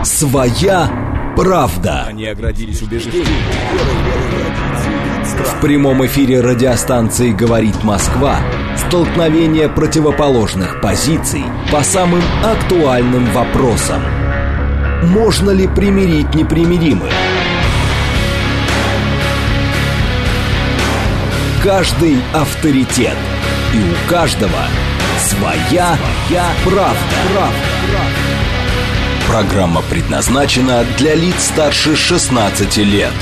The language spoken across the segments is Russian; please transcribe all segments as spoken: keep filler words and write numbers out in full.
Своя правда. Они оградились убеждением. В прямом эфире радиостанции «Говорит Москва» столкновение противоположных позиций по самым актуальным вопросам. Можно ли примирить непримиримых? Каждый авторитет. И у каждого своя, своя правда. правда. Программа предназначена для лиц старше шестнадцати лет.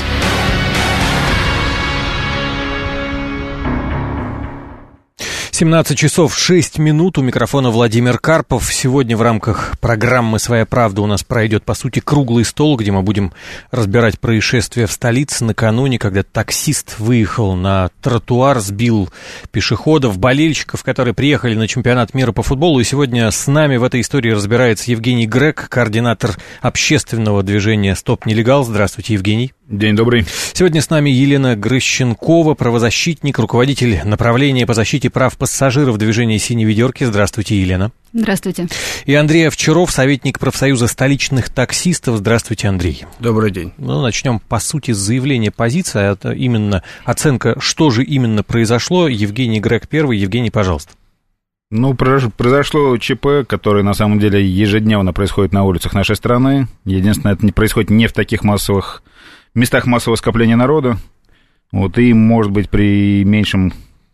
семнадцать часов шесть минут, у микрофона Владимир Карпов. Сегодня в рамках программы «Своя правда» у нас пройдет, по сути, круглый стол, где мы будем разбирать происшествия в столице накануне, когда таксист выехал на тротуар, сбил пешеходов, болельщиков, которые приехали на чемпионат мира по футболу. И сегодня с нами в этой истории разбирается Евгений Грек, координатор общественного движения «Стоп нелегал». Здравствуйте, Евгений. День добрый. Сегодня с нами Елена Грыщенкова, правозащитник, руководитель направления по защите прав пассажиров движения «Синей ведерки». Здравствуйте, Елена. Здравствуйте. И Андрей Овчаров, советник профсоюза столичных таксистов. Здравствуйте, Андрей. Добрый день. Ну, начнем, по сути, с заявления позиции. Это именно оценка, что же именно произошло. Евгений Грек первый. Евгений, пожалуйста. Ну, произошло ЧП, которое на самом деле ежедневно происходит на улицах нашей страны. Единственное, это не происходит не в таких массовых местах массового скопления народа. Вот, и, может быть, при меньшем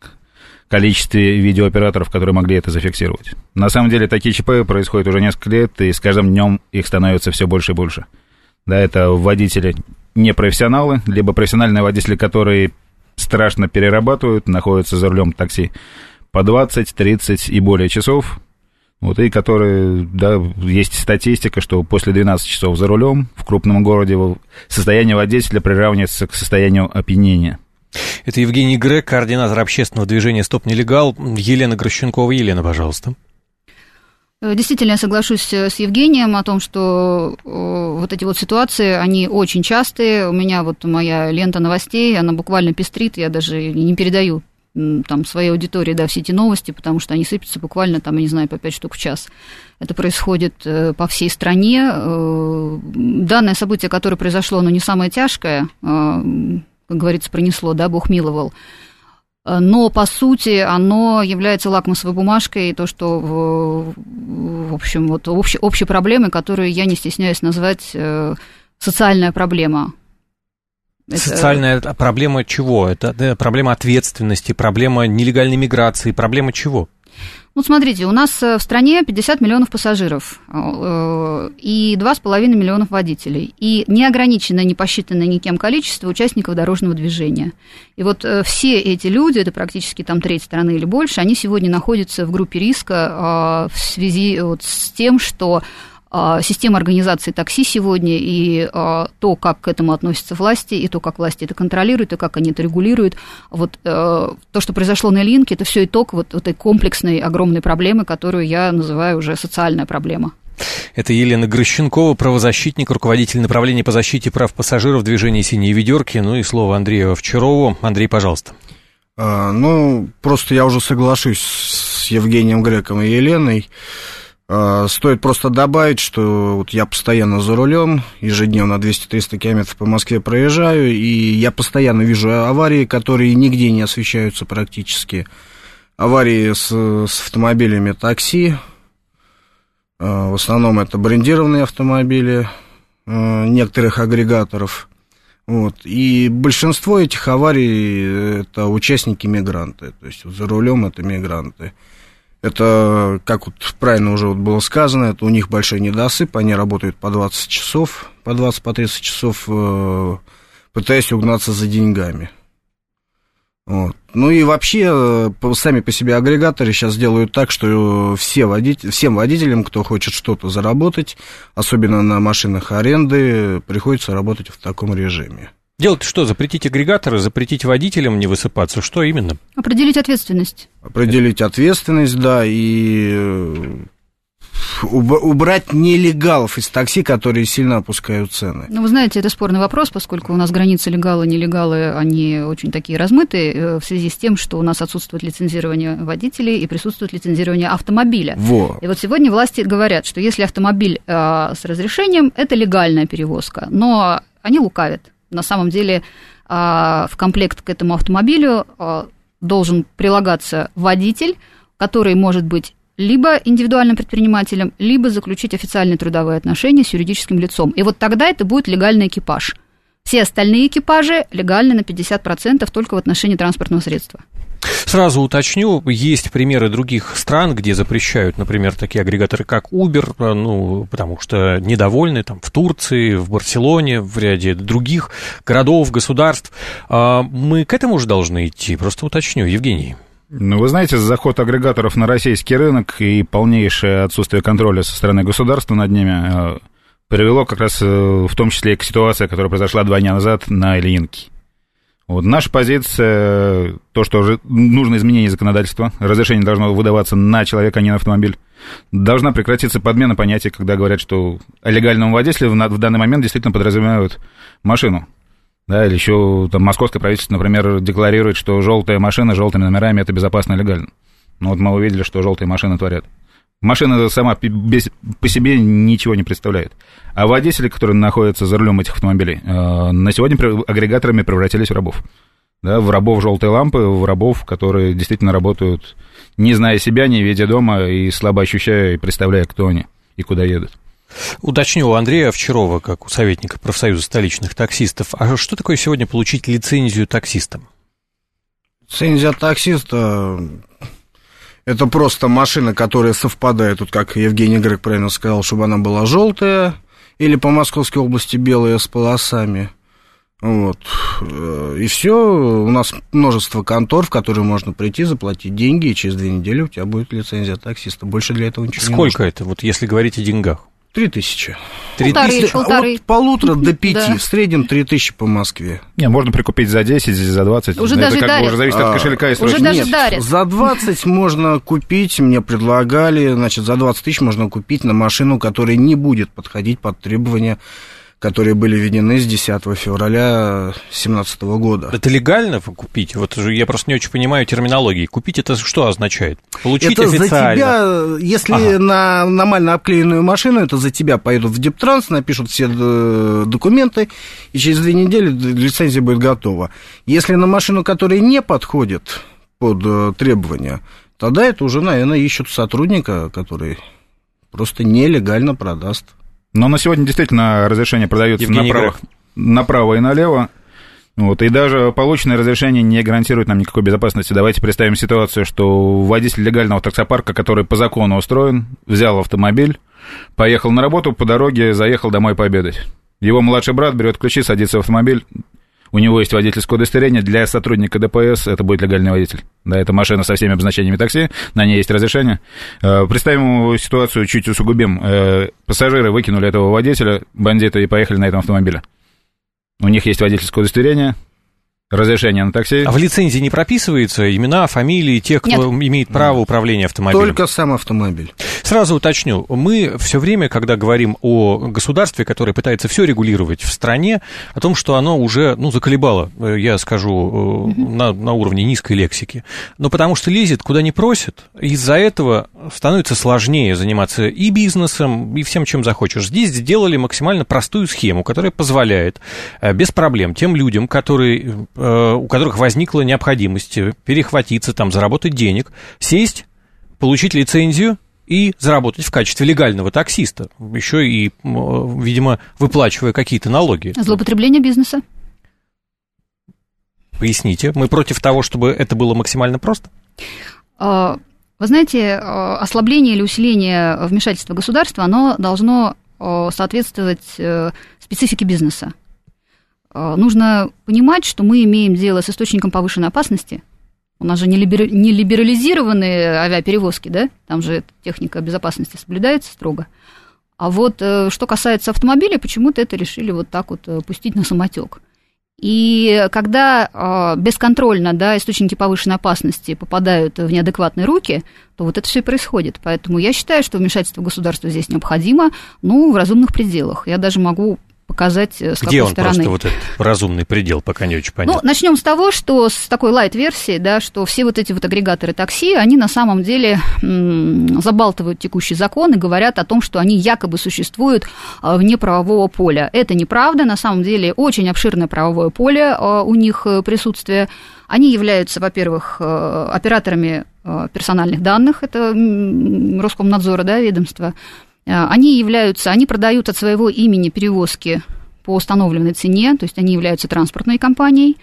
количестве видеооператоров, которые могли это зафиксировать. На самом деле, такие ЧП происходят уже несколько лет, и с каждым днем их становится все больше и больше. Да, это водители непрофессионалы, либо профессиональные водители, которые страшно перерабатывают, находятся за рулем такси по двадцать, тридцать и более часов. Вот, и которые, да, есть статистика, что после двенадцати часов за рулем в крупном городе состояние водителя приравнивается к состоянию опьянения. Это Евгений Грек, координатор общественного движения «Стоп нелегал». Елена Грыщенкова. Елена, пожалуйста. Действительно, я соглашусь с Евгением о том, что вот эти вот ситуации, они очень частые. У меня вот моя лента новостей, она буквально пестрит, я даже не передаю там своей аудитории, да, все эти новости, потому что они сыпятся буквально, там, я не знаю, по пять штук в час. Это происходит по всей стране. Данное событие, которое произошло, оно не самое тяжкое, как говорится, пронесло, да, Бог миловал. Но, по сути, оно является лакмусовой бумажкой, то, что, в, в общем, вот общей, общей проблемой, которую я не стесняюсь назвать социальная проблема. Это... Социальная проблема чего? Это проблема ответственности, проблема нелегальной миграции, проблема чего? Ну, смотрите, у нас в стране пятьдесят миллионов пассажиров и два с половиной миллионов водителей, и неограниченное, не посчитанное никем количество участников дорожного движения. И вот все эти люди, это практически там треть страны или больше, они сегодня находятся в группе риска в связи вот с тем, что система организации такси сегодня и а, то, как к этому относятся власти, и то, как власти это контролируют, и как они это регулируют. Вот а, то, что произошло на Ильинке, это все итог вот этой комплексной, огромной проблемы, которую я называю уже социальная проблема. Это Елена Грыщенкова, правозащитник, руководитель направления по защите прав пассажиров движения «Синие ведерки». Ну и слово Андрею Овчарову. Андрей, пожалуйста. А, ну, просто я уже соглашусь с Евгением Греком и Еленой. Стоит просто добавить, что вот я постоянно за рулем, ежедневно двести-триста километров по Москве проезжаю, и я постоянно вижу аварии, которые нигде не освещаются практически. Аварии с, с автомобилями такси, в основном это брендированные автомобили некоторых агрегаторов. Вот. И большинство этих аварий это участники-мигранты, то есть за рулем это мигранты. Это, как вот правильно уже вот было сказано, это у них большой недосып, они работают по двадцать часов, по двадцать, по тридцать часов, э, пытаясь угнаться за деньгами. Вот. Ну и вообще, сами по себе агрегаторы сейчас делают так, что все водители, всем водителям, кто хочет что-то заработать, особенно на машинах аренды, приходится работать в таком режиме. Делать что? Запретить агрегаторы, запретить водителям не высыпаться? Что именно? Определить ответственность. Определить ответственность, да, и убрать нелегалов из такси, которые сильно опускают цены. Ну, вы знаете, это спорный вопрос, поскольку у нас границы легалы, нелегалы, они очень такие размытые в связи с тем, что у нас отсутствует лицензирование водителей и присутствует лицензирование автомобиля. Во. И вот сегодня власти говорят, что если автомобиль э, с разрешением, это легальная перевозка, но они лукавят. На самом деле э, в комплект к этому автомобилю э, должен прилагаться водитель, который может быть либо индивидуальным предпринимателем, либо заключить официальные трудовые отношения с юридическим лицом. И вот тогда это будет легальный экипаж. Все остальные экипажи легальны на пятьдесят процентов только в отношении транспортного средства. Сразу уточню, есть примеры других стран, где запрещают, например, такие агрегаторы, как Uber, ну, потому что недовольны, там, в Турции, в Барселоне, в ряде других городов, государств. Мы к этому же должны идти, просто уточню. Евгений. Ну, вы знаете, заход агрегаторов на российский рынок и полнейшее отсутствие контроля со стороны государства над ними привело как раз в том числе и к ситуации, которая произошла два дня назад на Ильинке. Вот наша позиция, то, что уже нужно изменение законодательства, разрешение должно выдаваться на человека, а не на автомобиль. Должна прекратиться подмена понятий, когда говорят, что о легальном водителе в данный момент действительно подразумевают машину. Да, или еще там московское правительство, например, декларирует, что желтая машина с желтыми номерами – это безопасно и легально. Ну вот мы увидели, что желтые машины творят. Машина сама без, по себе ничего не представляет. А водители, которые находятся за рулем этих автомобилей, э, на сегодня агрегаторами превратились в рабов. Да, в рабов желтой лампы, в рабов, которые действительно работают, не зная себя, не видя дома и слабо ощущая и представляя, кто они и куда едут. Уточню у Андрея Овчарова, как у советника профсоюза столичных таксистов, а что такое сегодня получить лицензию таксистам? Лицензия таксиста – это просто машина, которая совпадает, вот как Евгений Грек правильно сказал, чтобы она была желтая, или по Московской области белая с полосами. Вот. И все, у нас множество контор, в которые можно прийти, заплатить деньги, и через две недели у тебя будет лицензия таксиста. Больше для этого ничего Сколько не нужно. Сколько это, вот если говорить о деньгах? Три тысячи. Полторы, полторы. От полутора до пяти, Да. в среднем три тысячи по Москве. Не, можно прикупить за десять, за двадцать. Уже это даже как дарят. бы уже зависит от кошелька и Уже срочности. даже Нет, дарят. за двадцать можно купить, мне предлагали, значит, за двадцать тысяч можно купить на машину, которая не будет подходить под требования, которые были введены с десятого февраля две тысячи семнадцатого года. Это легально купить? Вот я просто не очень понимаю терминологии. Купить это что означает? Получить это официально? За тебя, если Ага. на нормально обклеенную машину, это за тебя поедут в Дептранс, напишут все документы, и через две недели лицензия будет готова. Если на машину, которая не подходит под требования, тогда это уже, наверное, ищут сотрудника, который просто нелегально продаст. Но на сегодня действительно разрешение продается направо, направо и налево. Вот, и даже полученное разрешение не гарантирует нам никакой безопасности. Давайте представим ситуацию, что водитель легального таксопарка, который по закону устроен, взял автомобиль, поехал на работу, по дороге заехал домой пообедать. Его младший брат берет ключи, садится в автомобиль. У него есть водительское удостоверение, для сотрудника ДПС это будет легальный водитель. Да, это машина со всеми обозначениями такси, на ней есть разрешение. Представим ситуацию, чуть усугубим. Пассажиры выкинули этого водителя, бандиты, и поехали на этом автомобиле. У них есть водительское удостоверение, разрешение на такси. А в лицензии не прописываются имена, фамилии тех, кто Нет. имеет право управления автомобилем? Только сам автомобиль. Сразу уточню, мы все время, когда говорим о государстве, которое пытается все регулировать в стране, о том, что оно уже, ну, заколебало, я скажу, на, на уровне низкой лексики, но потому что лезет куда не просит, из-за этого становится сложнее заниматься и бизнесом, и всем, чем захочешь. Здесь сделали максимально простую схему, которая позволяет без проблем тем людям, которые, у которых возникла необходимость перехватиться, там, заработать денег, сесть, получить лицензию и заработать в качестве легального таксиста, еще и, видимо, выплачивая какие-то налоги. Злоупотребление бизнеса. Поясните, мы против того, чтобы это было максимально просто? Вы знаете, ослабление или усиление вмешательства государства, оно должно соответствовать специфике бизнеса. Нужно понимать, что мы имеем дело с источником повышенной опасности. У нас же не либерализированные авиаперевозки, да? Там же техника безопасности соблюдается строго. А вот что касается автомобилей, почему-то это решили вот так вот пустить на самотек. И когда э, бесконтрольно, да, источники повышенной опасности попадают в неадекватные руки, то вот это все и происходит. Поэтому я считаю, что вмешательство государства здесь необходимо, ну, в разумных пределах. Я даже могу показать, с Где какой он стороны. просто вот этот разумный предел, пока не очень понятно. Ну, начнем с того, что с такой лайт-версии, да, что все вот эти вот агрегаторы такси, они на самом деле м- забалтывают текущий закон и говорят о том, что они якобы существуют вне правового поля. Это неправда, на самом деле очень обширное правовое поле у них присутствие. Они являются, во-первых, операторами персональных данных, это Роскомнадзора, да, ведомство. Они являются, они продают от своего имени перевозки по установленной цене, то есть они являются транспортной компанией.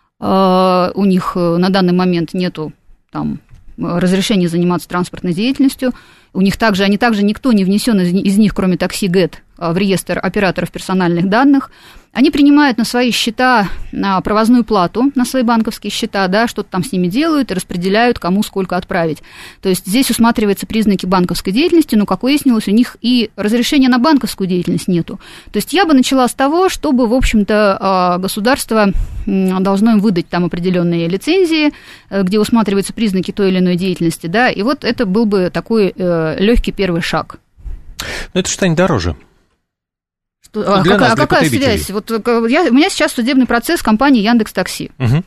У них на данный момент нету там разрешения заниматься транспортной деятельностью. У них также, они также никто не внесен из, из них, кроме такси-гэт, в реестр операторов персональных данных. Они принимают на свои счета провозную плату, на свои банковские счета, да, что-то там с ними делают и распределяют, кому сколько отправить. То есть здесь усматриваются признаки банковской деятельности, но, как выяснилось, у них и разрешения на банковскую деятельность нету. То есть я бы начала с того, чтобы, в общем-то, государство должно им выдать там определенные лицензии, где усматриваются признаки той или иной деятельности, да, и вот это был бы такой легкий первый шаг. Но это же станет дороже. А, для какая, нас, для а какая связь? Вот я, у меня сейчас судебный процесс в компании Яндекс.Такси. Угу.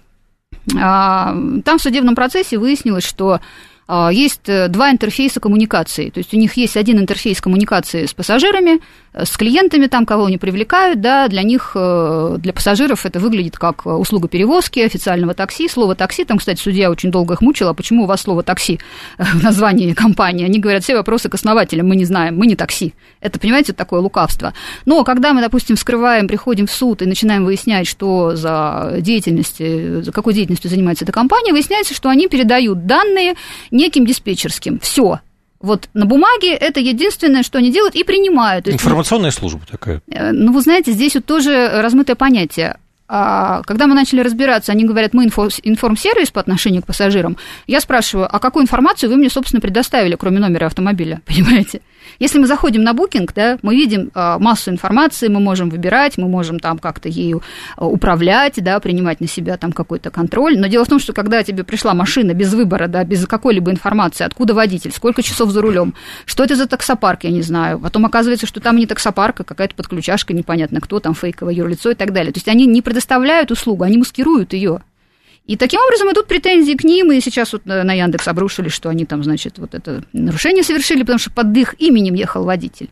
А, там в судебном процессе выяснилось, что а, есть два интерфейса коммуникации. То есть у них есть один интерфейс коммуникации с пассажирами, с клиентами, там кого они привлекают, да, для них, для пассажиров это выглядит как услуга перевозки, официального такси. Слово такси, там, кстати, судья очень долго их мучила, почему у вас слово такси в названии компании. Они говорят, все вопросы к основателям, мы не знаем, мы не такси. Это, понимаете, такое лукавство. Но когда мы, допустим, вскрываем, приходим в суд и начинаем выяснять, что за деятельность, за какой деятельностью занимается эта компания, выясняется, что они передают данные неким диспетчерским. Все. Вот на бумаге это единственное, что они делают, и принимают. Информационная служба такая. Ну, вы знаете, здесь вот тоже размытое понятие. Когда мы начали разбираться, они говорят, мы информсервис по отношению к пассажирам. Я спрашиваю, а какую информацию вы мне, собственно, предоставили, кроме номера автомобиля, понимаете? Если мы заходим на Booking, да, мы видим массу информации, мы можем выбирать, мы можем там как-то ею управлять, да, принимать на себя там какой-то контроль. Но дело в том, что когда тебе пришла машина без выбора, да, без какой-либо информации, откуда водитель, сколько часов за рулем, что это за таксопарк, я не знаю. Потом оказывается, что там не таксопарк, а какая-то подключашка, непонятно кто, там фейковое юрлицо и так далее. То есть они не предоставляют услугу, они маскируют ее. И таким образом идут претензии к ним, и сейчас вот на Яндекс обрушили, что они там, значит, вот это нарушение совершили, потому что под их именем ехал водитель.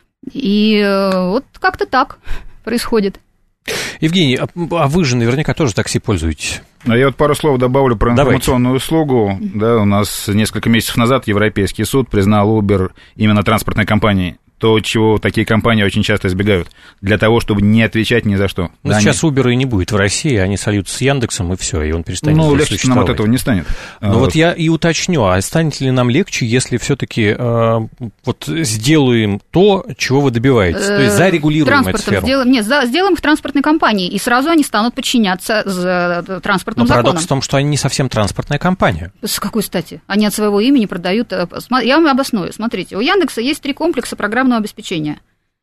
И вот как-то так происходит. Евгений, а вы же наверняка тоже такси пользуетесь? А я вот пару слов добавлю про информационную Давайте. услугу. Да, у нас несколько месяцев назад Европейский суд признал Uber именно транспортной компанией. То, чего такие компании очень часто избегают, для того, чтобы не отвечать ни за что. Но да, сейчас они... Uber и не будет в России, они сольются с Яндексом, и все, и он перестанет ну, здесь легче нам от этого не станет. Но вот. вот я и уточню, а станет ли нам легче, если все-таки э, вот сделаем то, чего вы добиваетесь, то есть зарегулируем эту сферу? Сделаем, нет, сделаем их транспортной компанией, и сразу они станут подчиняться за транспортным Но законам. парадокс в том, что они не совсем транспортная компания. С какой стати? Они от своего имени продают... Я вам обосную. Смотрите, у Яндекса есть три комплекса программного обеспечения.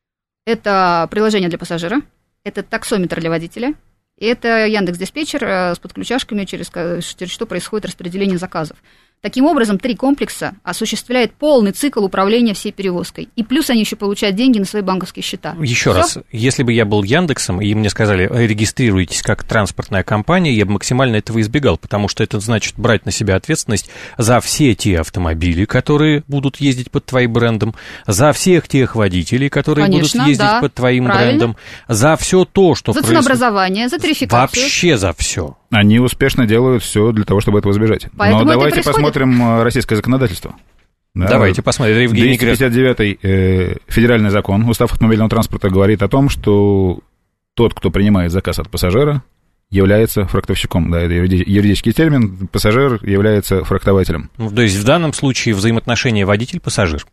Это приложение для пассажира, это таксометр для водителя, и это Яндекс.Диспетчер с подключашками, через, через что происходит распределение заказов. Таким образом, три комплекса осуществляют полный цикл управления всей перевозкой. И плюс они еще получают деньги на свои банковские счета. Еще Всё? раз, если бы я был Яндексом, и мне сказали, регистрируйтесь как транспортная компания, я бы максимально этого избегал, потому что это значит брать на себя ответственность за все те автомобили, которые будут ездить под твоим брендом, за всех тех водителей, которые Конечно, будут ездить да, под твоим правильно. брендом, за все то, что за происходит. ценообразование, за тарификацию. Вообще за все. Они успешно делают все для того, чтобы этого избежать. Поэтому Но это давайте происходит. посмотрим российское законодательство. Да, Давайте посмотрим. Евгений двести пятьдесят девятый э, федеральный закон, устав автомобильного транспорта, говорит о том, что тот, кто принимает заказ от пассажира, является фрактовщиком. Да, это юридический термин. Пассажир является фрактователем. Ну, то есть в данном случае взаимоотношения водитель-пассажир.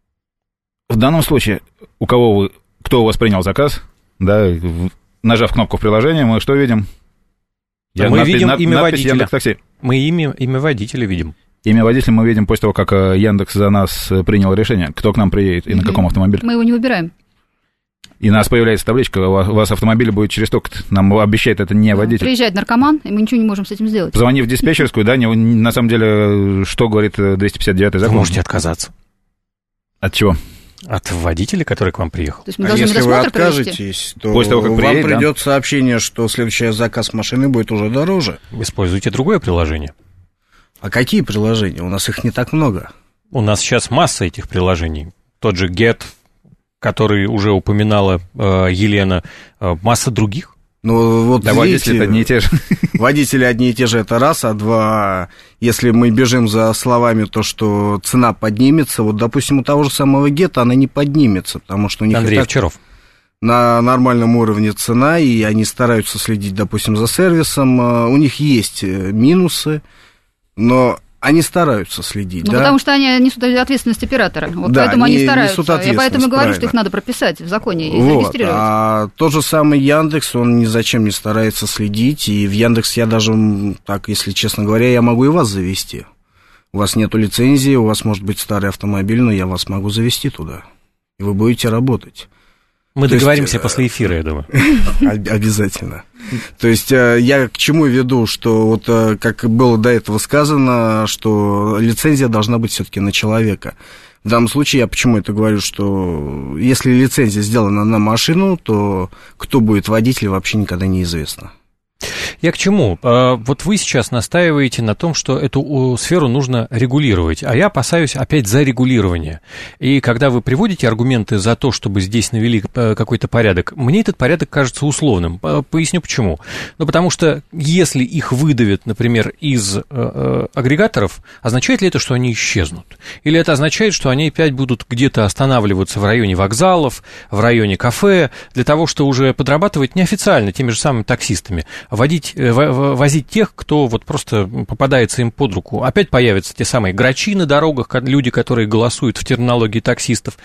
В данном случае, у кого вы, кто у вас принял заказ, да, нажав кнопку в приложении, мы что видим? Я мы надпись, видим над, имя водителя. Яндекс.Такси. Мы имя, имя водителя видим. Имя водителя мы видим после того, как Яндекс за нас принял решение, кто к нам приедет и mm-hmm. на каком автомобиле. Мы его не выбираем. И у нас появляется табличка, у вас автомобиль будет через столько, нам обещает это не водитель. Приезжает наркоман, и мы ничего не можем с этим сделать. Позвонив в диспетчерскую, да, не, на самом деле, что говорит двести пятьдесят девятый закон? Вы можете отказаться. От чего? От водителя, который к вам приехал. То есть мы а должны если вы медосмотр откажетесь, то После того, как вам приедет, придет да? сообщение, что следующий заказ машины будет уже дороже. Используйте другое приложение. А какие приложения? У нас их не так много. У нас сейчас масса этих приложений. Тот же Get, который уже упоминала э, Елена, э, масса других. Ну, вот да, видите, водители одни и те же. Водители одни и те же, это раз, а два, если мы бежим за словами, то, что цена поднимется, вот, допустим, у того же самого Гетта она не поднимется, потому что у них Андрей и так Овчаров. На нормальном уровне цена, и они стараются следить, допустим, за сервисом, у них есть минусы, но они стараются следить, ну, да? потому что они несут ответственность оператора. Вот да, поэтому они, они стараются. несут Я поэтому и говорю, правильно. что их надо прописать в законе и вот, зарегистрировать. А тот же самый Яндекс, он ни зачем не старается следить, и в Яндекс я даже, так, если честно говоря, я могу и вас завести. У вас нету лицензии, у вас может быть старый автомобиль, но я вас могу завести туда, и вы будете работать. Мы То договоримся есть, после эфира, я думаю. Обязательно. То есть я к чему веду, что вот как было до этого сказано, что лицензия должна быть все-таки на человека. В данном случае я почему это говорю, что если лицензия сделана на машину, то кто будет водитель, вообще никогда неизвестно. Я к чему? Вот вы сейчас настаиваете на том, что эту сферу нужно регулировать, а я опасаюсь опять за регулирование. И когда вы приводите аргументы за то, чтобы здесь навели какой-то порядок, мне этот порядок кажется условным. Поясню почему. Ну, потому что если их выдавят, например, из агрегаторов, означает ли это, что они исчезнут? Или это означает, что они опять будут где-то останавливаться в районе вокзалов, в районе кафе, для того, чтобы уже подрабатывать неофициально теми же самыми таксистами, водить, возить тех, кто вот просто попадается им под руку. Опять появятся те самые грачи на дорогах, люди, которые голосуют в терминологии таксистов.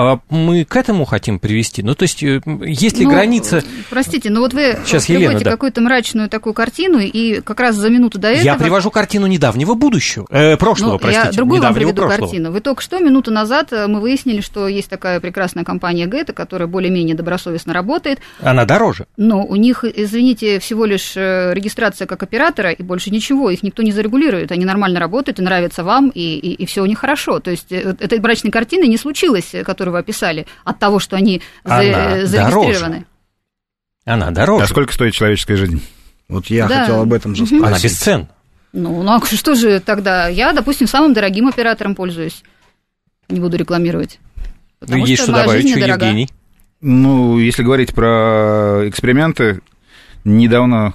Мы к этому хотим привести? Ну, то есть, есть ли ну, граница... Простите, но вот вы Сейчас приводите Елена, да. какую-то мрачную такую картину, и как раз за минуту до этого... Я привожу картину недавнего будущего, э, прошлого, ну, простите, я другую вам приведу прошлого. картину. Вы только что, минуту назад, мы выяснили, что есть такая прекрасная компания Гетто, которая более-менее добросовестно работает. Она дороже. Но у них, извините, всего лишь регистрация как оператора, и больше ничего, их никто не зарегулирует, они нормально работают, и нравятся вам, и, и, и все у них хорошо. То есть этой брачной картины не случилось, которую вы описали, от того, что они Она за, зарегистрированы. Дороже. Она дороже. А сколько стоит человеческая жизнь? Вот я да. хотел об этом же спросить. Она без цен. Ну, ну, а что же тогда? Я, допустим, самым дорогим оператором пользуюсь. Не буду рекламировать. Ну, есть что добавить, что, Евгений? Ну, если говорить про эксперименты, недавно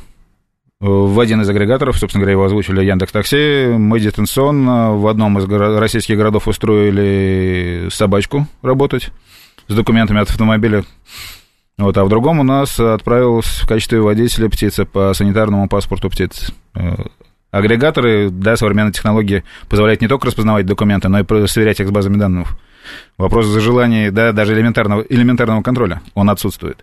в один из агрегаторов, собственно говоря, его озвучили Яндекс.Такси, мы дистанционно в одном из горо- российских городов устроили собачку работать с документами от автомобиля. Вот, а в другом у нас отправилась в качестве водителя птица по санитарному паспорту птицы. Агрегаторы, да, современные технологии позволяют не только распознавать документы, но и сверять их с базами данных. Вопрос за желание, да, даже элементарного, элементарного контроля, он отсутствует.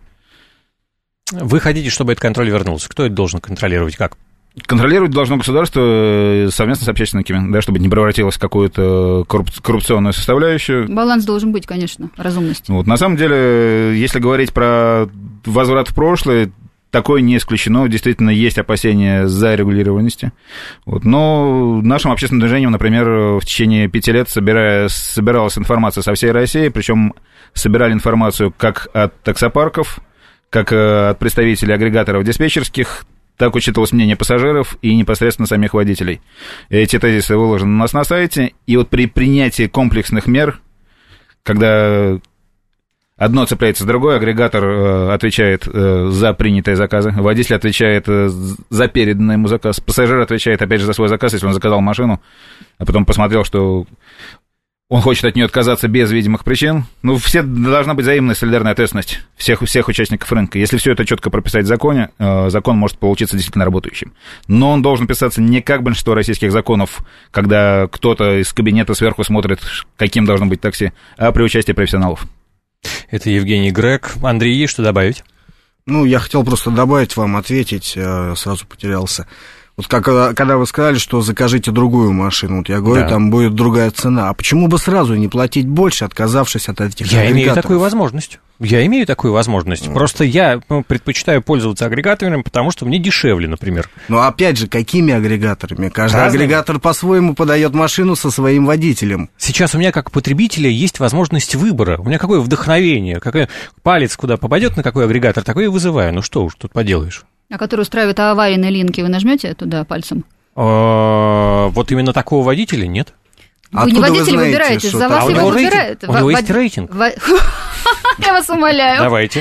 Вы хотите, чтобы этот контроль вернулся? Кто это должен контролировать? Как? Контролировать должно государство совместно с общественниками, да, чтобы не превратилось в какую-то коррупционную составляющую. Баланс должен быть, конечно, разумность. Вот, на самом деле, если говорить про возврат в прошлое, такое не исключено, действительно есть опасения за регулированности. Вот, но нашим общественным движением, например, в течение пяти лет собирая, собиралась информация со всей России, причем собирали информацию как от таксопарков, как от представителей агрегаторов диспетчерских, так учитывалось мнение пассажиров и непосредственно самих водителей. Эти тезисы выложены у нас на сайте, и вот при принятии комплексных мер, когда одно цепляется с другой, агрегатор отвечает за принятые заказы, водитель отвечает за переданный ему заказ, пассажир отвечает опять же за свой заказ, если он заказал машину, а потом посмотрел, что он хочет от нее отказаться без видимых причин. Ну, все должна быть взаимная солидарная ответственность всех, всех участников рынка. Если все это четко прописать в законе, закон может получиться действительно работающим. Но он должен писаться не как большинство российских законов, когда кто-то из кабинета сверху смотрит, каким должно быть такси, а при участии профессионалов. Это Евгений Грек. Андрей, есть что добавить? Ну, я хотел просто добавить вам, ответить, сразу потерялся. Вот как, когда вы сказали, что закажите другую машину, вот я говорю, да. там будет другая цена. А почему бы сразу не платить больше, отказавшись от этих я агрегаторов? Я имею такую возможность. Я имею такую возможность. Mm. Просто я ну, предпочитаю пользоваться агрегаторами, потому что мне дешевле, например. Но опять же, какими агрегаторами? Каждый Разными. агрегатор по-своему подает машину со своим водителем. Сейчас у меня, как потребителя, есть возможность выбора. У меня какое вдохновение, какой палец куда попадет, на какой агрегатор, такой и вызываю. Ну что уж тут поделаешь. А который устраивает аварийные линки, вы нажмете туда пальцем? А, вот именно такого водителя нет. Вы Откуда не водитель вы выбираете, за вас а его выбирают. У него есть рейтинг. Я вас умоляю. Давайте.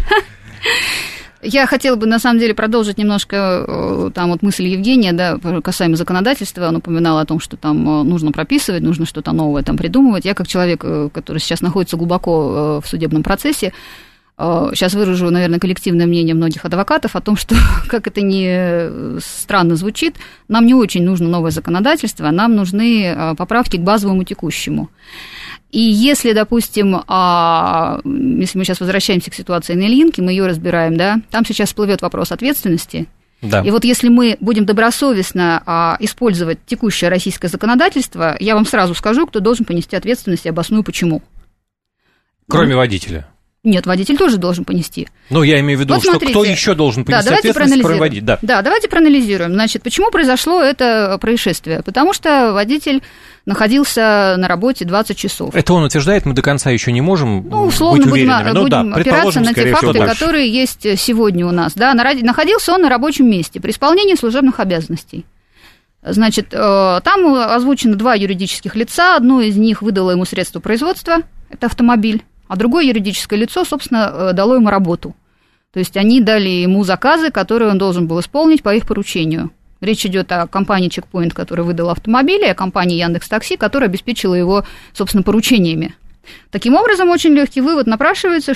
Я хотела бы, на самом деле, продолжить немножко там вот мысль Евгения, да, касаемо законодательства. Он упоминал о том, что там нужно прописывать, нужно что-то новое там придумывать. Я, как человек, который сейчас находится глубоко в судебном процессе, сейчас выражу, наверное, коллективное мнение многих адвокатов о том, что, как это ни странно звучит, нам не очень нужно новое законодательство, нам нужны поправки к базовому текущему. И если, допустим, если мы сейчас возвращаемся к ситуации на Ильинке, мы ее разбираем, да, там сейчас всплывет вопрос ответственности. Да. И вот если мы будем добросовестно а, использовать текущее российское законодательство, я вам сразу скажу, кто должен понести ответственность и обосную почему. Кроме ну, водителя. Нет, водитель тоже должен понести. Ну, я имею в виду, вот что смотрите, кто еще должен понести да, ответственность, кроме водителя. Да. да, давайте проанализируем. Значит, почему произошло это происшествие? Потому что водитель находился на работе двадцать часов. Это он утверждает, мы до конца еще не можем ну, условно, быть будем, уверенными. будем ну, да, опираться на те факты, дальше. которые есть сегодня у нас. Да, находился он на рабочем месте при исполнении служебных обязанностей. Значит, там озвучено два юридических лица. Одно из них выдало ему средство производства, это автомобиль. А другое юридическое лицо, собственно, дало ему работу. То есть они дали ему заказы, которые он должен был исполнить по их поручению. Речь идет о компании «Чекпоинт», которая выдала автомобили, и о компании «Яндекс.Такси», которая обеспечила его, собственно, поручениями. Таким образом, очень легкий вывод напрашивается,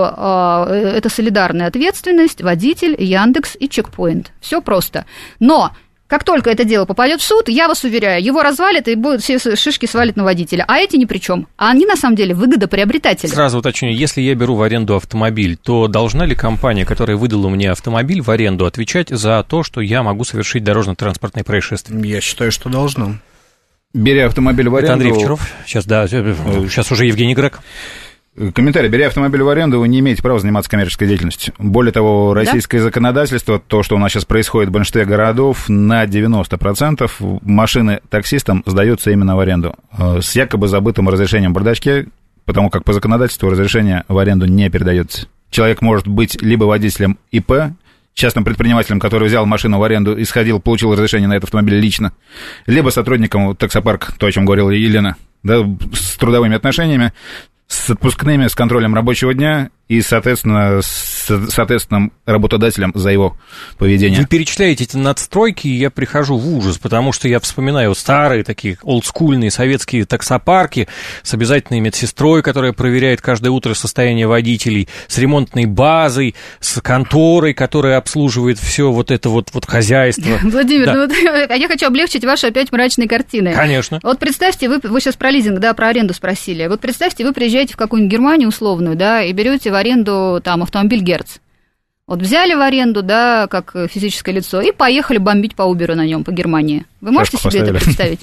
что э, это солидарная ответственность, водитель, Яндекс и «Чекпоинт». Все просто. Но как только это дело попадет в суд, я вас уверяю, его развалят и будут все шишки свалить на водителя. А эти ни при чем. А они, на самом деле, выгодоприобретатели. Сразу уточню, если я беру в аренду автомобиль, то должна ли компания, которая выдала мне автомобиль в аренду, отвечать за то, что я могу совершить дорожно-транспортное происшествие? Я считаю, что должна. Беря автомобиль в аренду... Это Андрей Вечеров. Сейчас, да, сейчас уже Евгений Грек. Комментарий. Беря автомобиль в аренду, вы не имеете права заниматься коммерческой деятельностью. Более того, российское да? законодательство, то, что у нас сейчас происходит в большинстве городов, на девяносто процентов машины таксистам сдаются именно в аренду. С якобы забытым разрешением в бардачке, потому как по законодательству разрешение в аренду не передается. Человек может быть либо водителем ИП, частным предпринимателем, который взял машину в аренду и сходил, получил разрешение на этот автомобиль лично, либо сотрудником таксопарка, то, о чем говорила Елена, да, с трудовыми отношениями, с отпускными, с контролем рабочего дня и, соответственно, с соответственным работодателем за его поведение. Вы перечисляете эти надстройки, и я прихожу в ужас, потому что я вспоминаю старые такие олдскульные советские таксопарки с обязательной медсестрой, которая проверяет каждое утро состояние водителей, с ремонтной базой, с конторой, которая обслуживает все вот это вот, вот хозяйство. Владимир, да. ну вот я хочу облегчить ваши опять мрачные картины. Конечно. Вот представьте, вы, вы сейчас про лизинг, да, про аренду спросили. Вот представьте, вы приезжаете в какую-нибудь Германию условную, да, и берете в аренду там автомобиль Герц. Вот взяли в аренду, да, как физическое лицо, и поехали бомбить по Уберу на нем по Германии. Вы можете Шашку себе поставили. Это представить?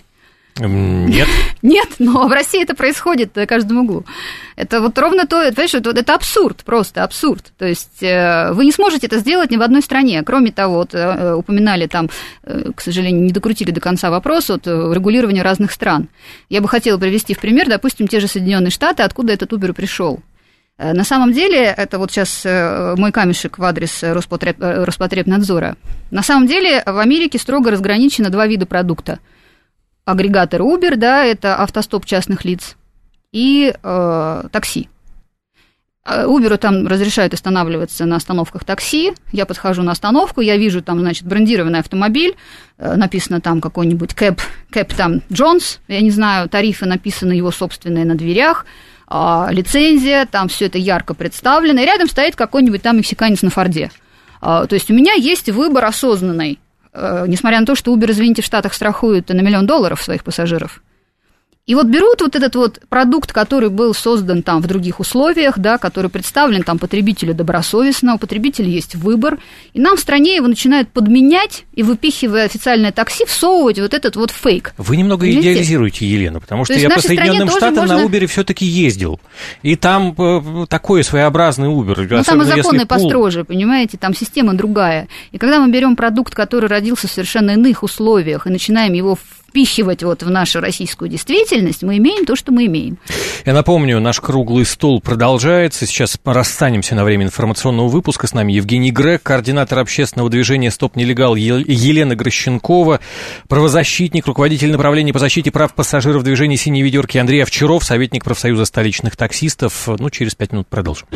Нет. Нет, но в России это происходит на каждом углу. Это вот ровно то, понимаешь, это, это абсурд, просто абсурд. То есть вы не сможете это сделать ни в одной стране. Кроме того, вот, упоминали там, к сожалению, не докрутили до конца вопрос, вот, регулирования разных стран. Я бы хотела привести в пример, допустим, те же Соединенные Штаты, откуда этот Uber пришел. На самом деле, это вот сейчас мой камешек в адрес Роспотреб, Роспотребнадзора. На самом деле, в Америке строго разграничено два вида продукта. Агрегатор Uber, да, это автостоп частных лиц, и э, такси. Uber там разрешают останавливаться на остановках такси. Я подхожу на остановку, я вижу там, значит, брендированный автомобиль, написано там какой-нибудь Кэп, Кэп там Джонс, я не знаю, тарифы написаны его собственные на дверях, лицензия, там все это ярко представлено, и рядом стоит какой-нибудь там мексиканец на Форде. То есть у меня есть выбор осознанный, несмотря на то, что Uber, извините, в Штатах страхует на миллион долларов своих пассажиров. И вот берут вот этот вот продукт, который был создан там в других условиях, да, который представлен там потребителю добросовестно, у потребителя есть выбор, и нам в стране его начинают подменять и, выпихивая официальное такси, всовывать вот этот вот фейк. Вы немного Видите? идеализируете, Елена, потому что я по Соединенным Штатам можно... на Uber все-таки ездил, и там такой своеобразный Uber. Ну, там и законы построже, понимаете, там система другая. И когда мы берем продукт, который родился в совершенно иных условиях, и начинаем его впихивать вот в нашу российскую действительность, мы имеем то, что мы имеем. Я напомню, наш круглый стол продолжается. Сейчас расстанемся на время информационного выпуска. С нами Евгений Грек, координатор общественного движения «Стоп нелегал» Елена Грощенкова, правозащитник, руководитель направления по защите прав пассажиров движения «Синие ведерки» Андрей Овчаров, советник профсоюза столичных таксистов. Ну, через пять минут продолжим.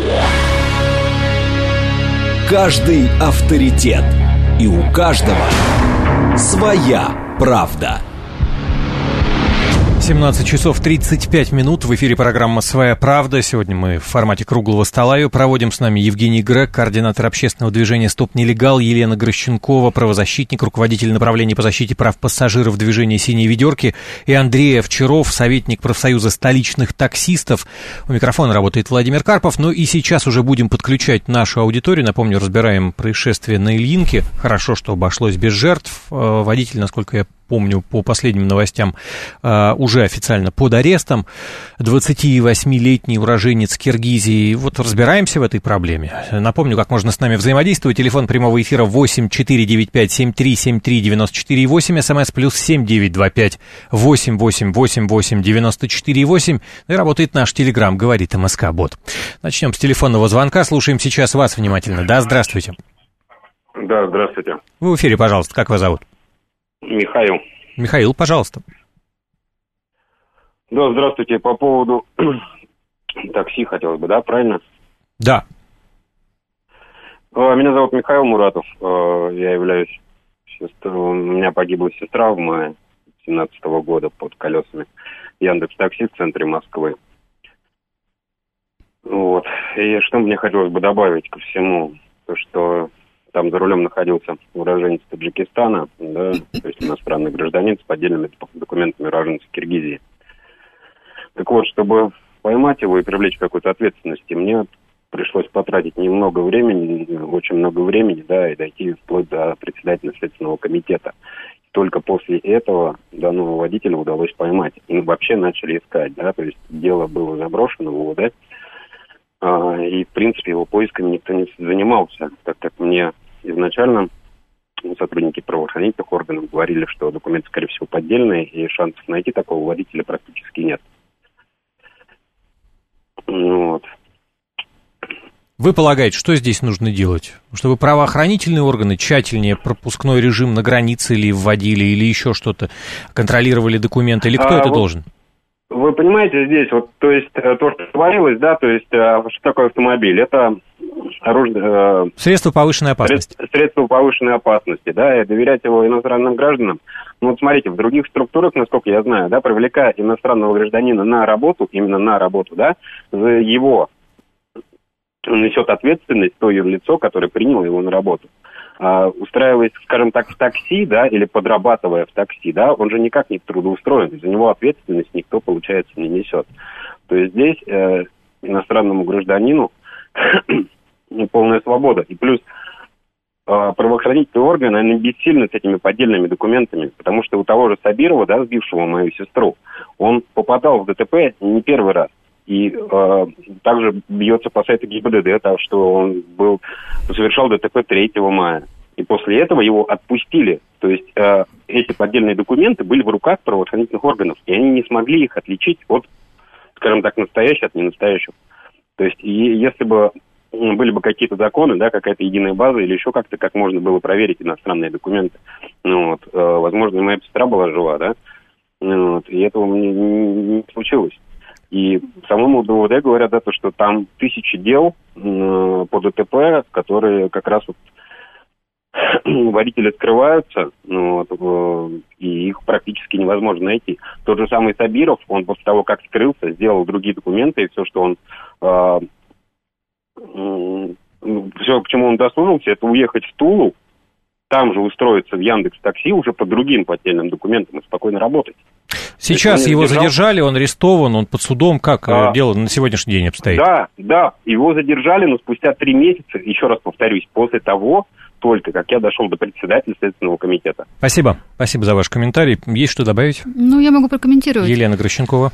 Каждый авторитет. И у каждого своя правда. семнадцать часов тридцать пять минут, в эфире программа «Своя правда». Сегодня мы в формате круглого стола ее проводим. С нами Евгений Грек, координатор общественного движения «Стоп нелегал», Елена Грощенкова, правозащитник, руководитель направления по защите прав пассажиров движения «Синие ведерки», и Андрей Овчаров, советник профсоюза столичных таксистов. У микрофона работает Владимир Карпов. Ну и сейчас уже будем подключать нашу аудиторию. Напомню, разбираем происшествие на Ильинке. Хорошо, что обошлось без жертв. Водитель, насколько я помню, по последним новостям, уже официально под арестом. двадцативосьмилетний уроженец Киргизии. Вот разбираемся в этой проблеме. Напомню, как можно с нами взаимодействовать. Телефон прямого эфира восемь четыре девять пять семь три семь три девять четыре восемь. СМС плюс семь девять два пять восемь восемь восемь восемь девяносто четыре восемь. И работает наш телеграм, говорит МСК-бот. Начнем с телефонного звонка. Слушаем сейчас вас внимательно. Да, здравствуйте. Да, здравствуйте. Вы в эфире, пожалуйста. Как вас зовут? Михаил. Михаил, пожалуйста. Да, здравствуйте. По поводу такси хотелось бы, да, правильно? Да. Меня зовут Михаил Муратов. Я являюсь сестрой. У меня погибла сестра в мае семнадцатого года под колесами Яндекс.Такси в центре Москвы. Вот. И что мне хотелось бы добавить ко всему, то что там за рулем находился уроженец Таджикистана, да, то есть иностранный гражданин с поддельными документами уроженца Киргизии. Так вот, чтобы поймать его и привлечь к какой-то ответственности, мне пришлось потратить немного времени, очень много времени, да, и дойти вплоть до председателя Следственного комитета. Только после этого данного водителя удалось поймать. И вообще начали искать, да, то есть дело было заброшено в УВД. И, в принципе, его поисками никто не занимался, так как мне изначально сотрудники правоохранительных органов говорили, что документы, скорее всего, поддельные, и шансов найти такого водителя практически нет. Вот. Вы полагаете, что здесь нужно делать? Чтобы правоохранительные органы тщательнее пропускной режим на границе или вводили, или еще что-то, контролировали документы, или кто а, это вот... должен? Вы понимаете, здесь вот, то есть, то, что говорилось, да, то есть, что такое автомобиль? Это оружие... Средство повышенной опасности. Средство повышенной опасности, да, и доверять его иностранным гражданам. Ну, вот смотрите, в других структурах, насколько я знаю, да, привлекая иностранного гражданина на работу, именно на работу, да, за его несет ответственность то юрлицо, которое приняло его на работу. Uh, устраиваясь, скажем так, в такси, да, или подрабатывая в такси, да, он же никак не трудоустроен, за него ответственность никто, получается, не несет. То есть здесь э, иностранному гражданину полная свобода. И плюс э, правоохранительные органы, они бессильны с этими поддельными документами, потому что у того же Сабирова, да, сбившего мою сестру, он попадал в ДТП не первый раз. И э, также бьется по сайту ГИБДД, так что он был, совершал ДТП третьего мая. И после этого его отпустили. То есть э, эти поддельные документы были в руках правоохранительных органов, и они не смогли их отличить от, скажем так, настоящих от ненастоящих. То есть и, если бы были бы какие-то законы, да, какая-то единая база или еще как-то, как можно было проверить иностранные документы, ну, вот, э, возможно, моя сестра была жива, да, ну, вот, и этого не, не, не случилось. И самому ДОВД говорят, да, то, что там тысячи дел э, по ДТП, которые как раз вот водители скрываются, ну, вот, э, и их практически невозможно найти. Тот же самый Сабиров, он после того, как скрылся, сделал другие документы, и все, что он... Э, э, все, к чему он досунулся, это уехать в Тулу, там же устроиться в Яндекс.Такси уже по другим поддельным документам и спокойно работать. Сейчас его задержал... задержали, он арестован, он под судом. Как а, дело на сегодняшний день обстоит? Да, да, его задержали, но спустя три месяца, еще раз повторюсь, после того, только как я дошел до председателя Следственного комитета. Спасибо. Спасибо за ваш комментарий. Есть что добавить? Ну, я могу прокомментировать. Елена Грощенкова.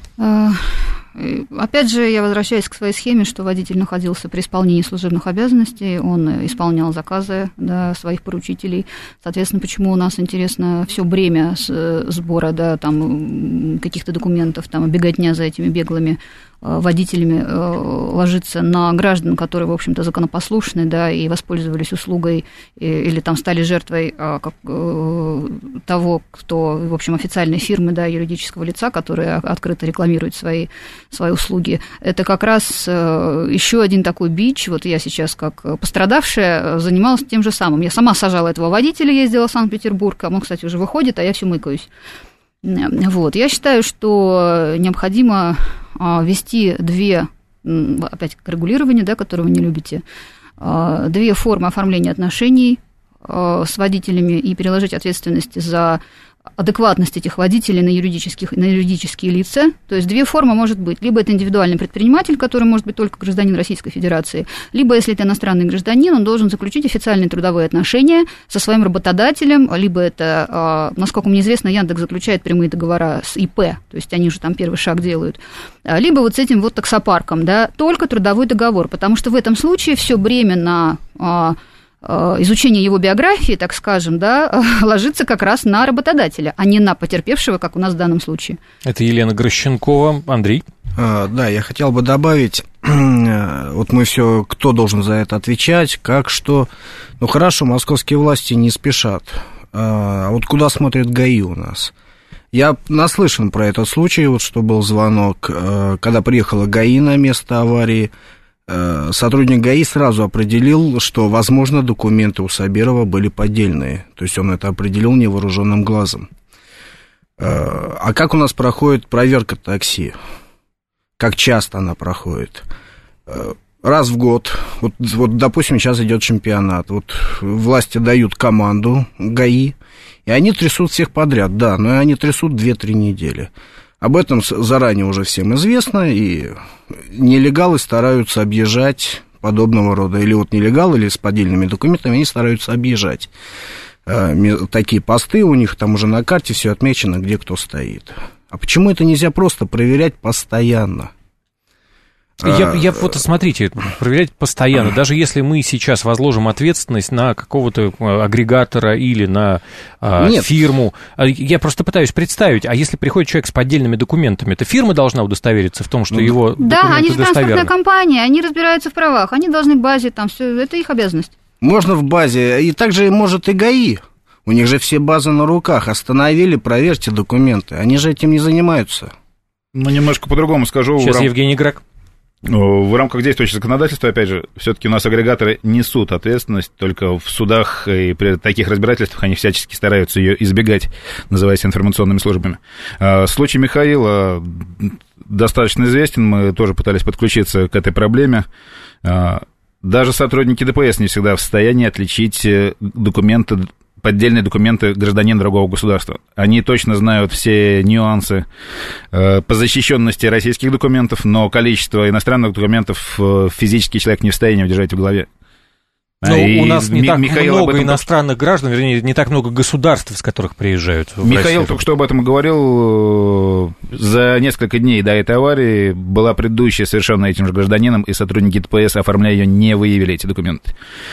Опять же, я возвращаюсь к своей схеме, что водитель находился при исполнении служебных обязанностей, он исполнял заказы, да, своих поручителей. Соответственно, почему у нас, интересно, все бремя сбора, да, там, каких-то документов, там, беготня за этими беглыми водителями ложится на граждан, которые, в общем-то, законопослушны, да, и воспользовались услугой или там стали жертвой как, того, кто, в общем, официальной фирмы, да, юридического лица, которые открыто рекламируют свои, свои услуги. Это как раз еще один такой бич. Вот я сейчас, как пострадавшая, занималась тем же самым. Я сама сажала этого водителя, ездила в Санкт-Петербург, а он, кстати, уже выходит, а я все мыкаюсь. Вот. Я считаю, что необходимо ввести две, опять к регулированию, да, которое вы не любите, две формы оформления отношений с водителями и переложить ответственность за адекватность этих водителей на, юридических, на юридические лица. То есть две формы может быть. Либо это индивидуальный предприниматель, который может быть только гражданин Российской Федерации, либо, если это иностранный гражданин, он должен заключить официальные трудовые отношения со своим работодателем, либо это, насколько мне известно, Яндекс заключает прямые договора с ИП, то есть они же там первый шаг делают, либо вот с этим вот таксопарком, да, только трудовой договор, потому что в этом случае все бремя на изучение его биографии, так скажем, да, ложится как раз на работодателя, а не на потерпевшего, как у нас в данном случае. Это Елена Грощенкова. Андрей? А, да, я хотел бы добавить, вот мы все, кто должен за это отвечать, как, что. Ну, хорошо, московские власти не спешат. А вот куда смотрит ГАИ у нас? Я наслышан про этот случай, вот что был звонок, когда приехала ГАИ на место аварии. Сотрудник ГАИ сразу определил, что, возможно, документы у Сабирова были поддельные. То есть он это определил невооруженным глазом. А как у нас проходит проверка такси? Как часто она проходит? Раз в год. Вот, вот допустим, сейчас идет чемпионат. Вот власти дают команду ГАИ, и они трясут всех подряд. Да, но они трясут две-три недели. Об этом заранее уже всем известно, и нелегалы стараются объезжать подобного рода. Или вот нелегалы, или с поддельными документами, они стараются объезжать. Такие посты у них, там уже на карте все отмечено, где кто стоит. А почему это нельзя просто проверять постоянно? Я, я вот, смотрите, проверять постоянно. Даже если мы сейчас возложим ответственность на какого-то агрегатора или на а, фирму, я просто пытаюсь представить, а если приходит человек с поддельными документами, то фирма должна удостовериться в том, что его документы достоверны? Да, они же транспортная компания, они разбираются в правах, они должны к базе, там, все, это их обязанность. Можно в базе, и также может и ГАИ. У них же все базы на руках, остановили, проверьте документы, они же этим не занимаются. Ну, немножко по-другому скажу. Сейчас Евгений Грак. В рамках действующего законодательства, опять же, все-таки у нас агрегаторы несут ответственность, только в судах и при таких разбирательствах они всячески стараются ее избегать, называясь информационными службами. Случай Михаила достаточно известен, мы тоже пытались подключиться к этой проблеме. Даже сотрудники ДПС не всегда в состоянии отличить документы, поддельные документы гражданина другого государства. Они точно знают все нюансы э, по защищенности российских документов, но количество иностранных документов э, физический человек не в состоянии удержать в голове. Ну, у нас не Ми- так Михаил много иностранных граждан, вернее, не так много государств, с которых приезжают в Михаил Россию. только что об этом говорил. За несколько дней до этой аварии была предыдущая совершенно этим же гражданином, и сотрудники ДПС, оформляя ее, не выявили эти документы.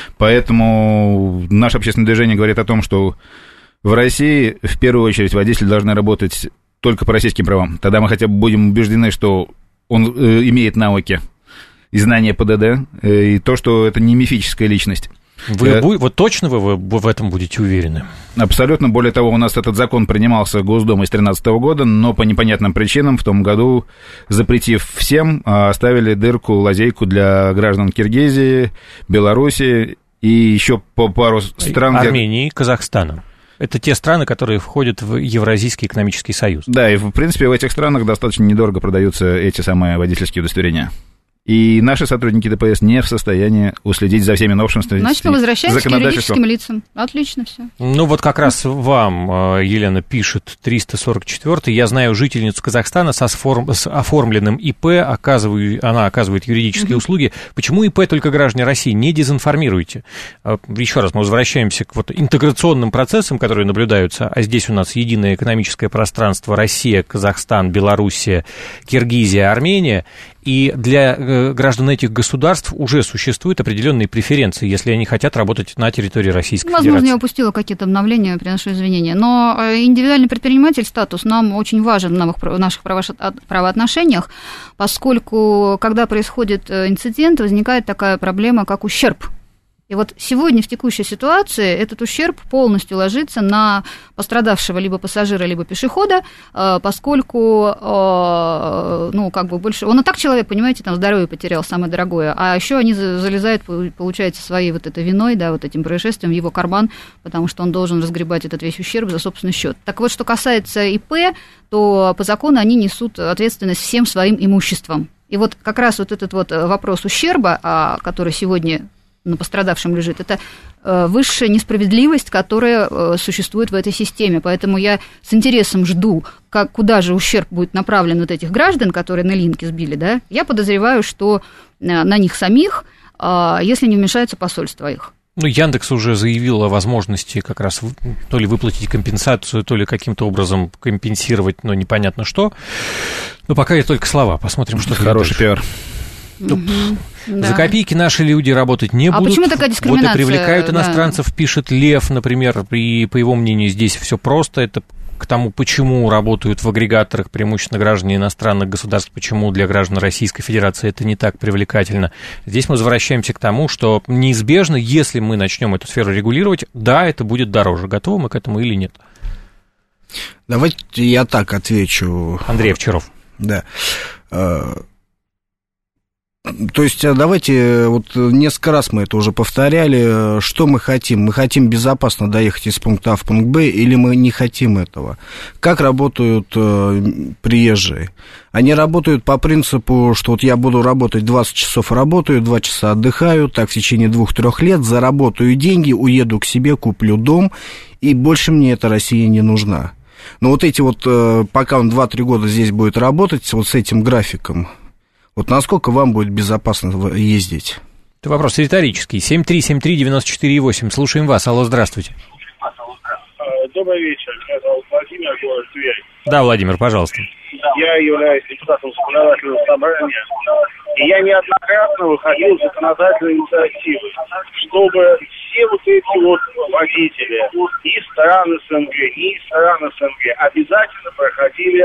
Поэтому наше общественное движение говорит о том, что в России в первую очередь водители должны работать только по российским правам. Тогда мы хотя бы будем убеждены, что он э, имеет навыки и знания ПДД, и то, что это не мифическая личность. Вы, Я... вот точно вы, вы в этом будете уверены? Абсолютно. Более того, у нас этот закон принимался Госдумой с две тысячи тринадцатого года, но по непонятным причинам в том году, запретив всем, оставили дырку, лазейку для граждан Киргизии, Белоруссии и еще по пару стран... Армении, где... Казахстана. Это те страны, которые входят в Евразийский экономический союз. Да, и в принципе в этих странах достаточно недорого продаются эти самые водительские удостоверения. И наши сотрудники ДПС не в состоянии уследить за всеми новшествами. Значит, мы возвращаемся к юридическим лицам. Отлично все. Ну, вот как раз вам, Елена, пишет триста сорок четвёртый. Я знаю жительницу Казахстана с, оформ... с оформленным ИП, оказываю... она оказывает юридические mm-hmm. услуги. Почему ИП только граждане России? Не дезинформируйте. Еще раз, мы возвращаемся к вот интеграционным процессам, которые наблюдаются, а здесь у нас единое экономическое пространство Россия, Казахстан, Белоруссия, Киргизия, Армения. И для э, граждан этих государств уже существуют определенные преференции, если они хотят работать на территории Российской Возможно, Федерации. Возможно, я упустила какие-то обновления, приношу извинения. Но индивидуальный предприниматель статус нам очень важен в наших правоотношениях, поскольку, когда происходит инцидент, возникает такая проблема, как ущерб. И вот сегодня в текущей ситуации этот ущерб полностью ложится на пострадавшего либо пассажира, либо пешехода, поскольку, ну, как бы больше... Он и так человек, понимаете, там здоровье потерял, самое дорогое, а еще они залезают, получается, своей вот этой виной, да, вот этим происшествием в его карман, потому что он должен разгребать этот весь ущерб за собственный счет. Так вот, что касается ИП, то по закону они несут ответственность всем своим имуществом. И вот как раз вот этот вот вопрос ущерба, который сегодня... на пострадавшем лежит, это высшая несправедливость, которая существует в этой системе. Поэтому я с интересом жду, как, куда же ущерб будет направлен вот этих граждан, которые на линке сбили, да. Я подозреваю, что на них самих, если не вмешается посольство их. Ну, Яндекс уже заявил о возможности как раз то ли выплатить компенсацию, то ли каким-то образом компенсировать, но непонятно что. Но пока это только слова. Посмотрим, что хороший пиар. Ну, угу, да. За копейки наши люди работать не а будут. А почему такая дискриминация? Вот и привлекают иностранцев, да. Пишет Лев, например, и по его мнению здесь все просто. Это к тому, почему работают в агрегаторах преимущественно граждане иностранных государств, почему для граждан Российской Федерации это не так привлекательно. Здесь мы возвращаемся к тому, что неизбежно, если мы начнем эту сферу регулировать, да, это будет дороже. Готовы мы к этому или нет? Давайте я так отвечу. Андрей Овчаров. Да. То есть давайте, вот несколько раз мы это уже повторяли, что мы хотим? Мы хотим безопасно доехать из пункта А в пункт Б или мы не хотим этого? Как работают э, приезжие? Они работают по принципу, что вот я буду работать двадцать часов работаю, два часа отдыхаю, так в течение двух-трех лет заработаю деньги, уеду к себе, куплю дом, и больше мне эта Россия не нужна. Но вот эти вот, э, пока он два-три года здесь будет работать, вот с этим графиком, вот насколько вам будет безопасно ездить? Это вопрос риторический. семь три семь три девять четыре восемь. Слушаем вас. Алло, здравствуйте. Добрый вечер. Меня зовут Владимир, город Тверь. Да, Владимир, пожалуйста. Я являюсь депутатом законодательного собрания, и я неоднократно выходил с законодательной инициативой, чтобы все вот эти вот водители и стран СНГ, и стран СНГ обязательно проходили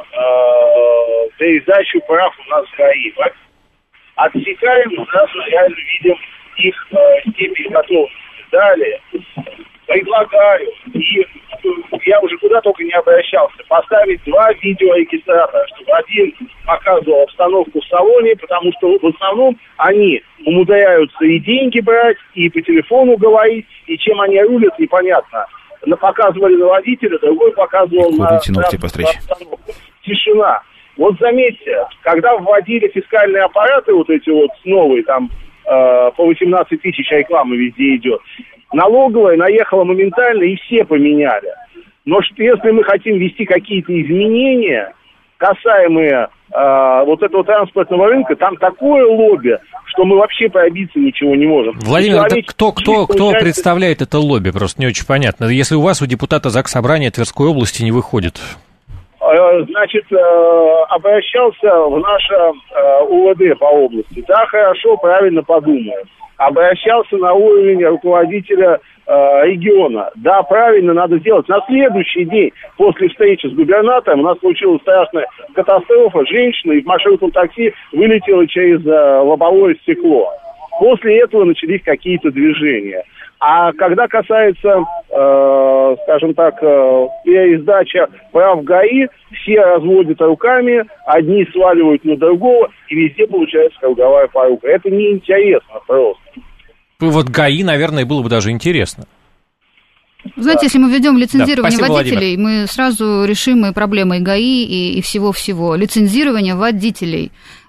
передачу прав у нас в ГАИ. Отсекаем, сразу реально видим их э, степень готовности. Далее предлагаю, и я уже куда только не обращался, поставить два видеорегистратора, чтобы один показывал обстановку в салоне, потому что в основном они умудряются и деньги брать, и по телефону говорить, и чем они рулят, непонятно. Показывали на водителя, другой показывал на, на обстановку. Тишина. Вот заметьте, когда вводили фискальные аппараты, вот эти вот новые, там э, по восемнадцать тысяч рекламы везде идет, налоговая наехала моментально и все поменяли. Но что, если мы хотим ввести какие-то изменения, касаемые э, вот этого транспортного рынка, там такое лобби, что мы вообще пробиться ничего не можем. Владимир, это кто, кто, кто получается... представляет это лобби? Просто не очень понятно. Если у вас, у депутата Заксобрания Тверской области не выходит... Значит, обращался в наше УВД по области. Да, хорошо, правильно подумаю. Обращался на уровень руководителя региона. Да, правильно, надо сделать. На следующий день после встречи с губернатором у нас случилась страшная катастрофа. Женщина из маршрутного такси вылетела через лобовое стекло. После этого начались какие-то движения. А когда касается, э, скажем так, э, переиздача прав ГАИ, все разводят руками, одни сваливают на другого, и везде получается круговая порука. Это неинтересно просто. Вот ГАИ, наверное, было бы даже интересно. Знаете, да. Если мы введем лицензирование да, спасибо, водителей, Владимир. Мы сразу решим и проблемы и ГАИ, и, и всего-всего. Лицензирование водителей.